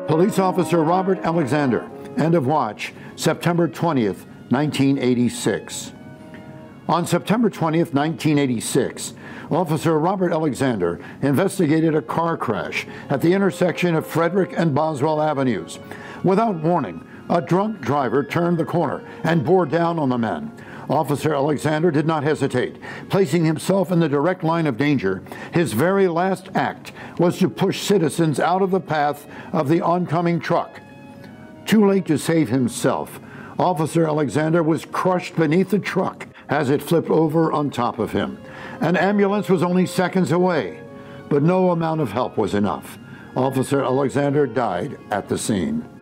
Police Officer Robert Alexander, end of watch, September 20th, 1986. On September 20th, 1986, Officer Robert Alexander investigated a car crash at the intersection of Frederick and Boswell Avenues. Without warning, a drunk driver turned the corner and bore down on the men. Officer Alexander did not hesitate. Placing himself in the direct line of danger, his very last act was to push citizens out of the path of the oncoming truck. Too late to save himself, Officer Alexander was crushed beneath the truck as it flipped over on top of him. An ambulance was only seconds away, but no amount of help was enough. Officer Alexander died at the scene.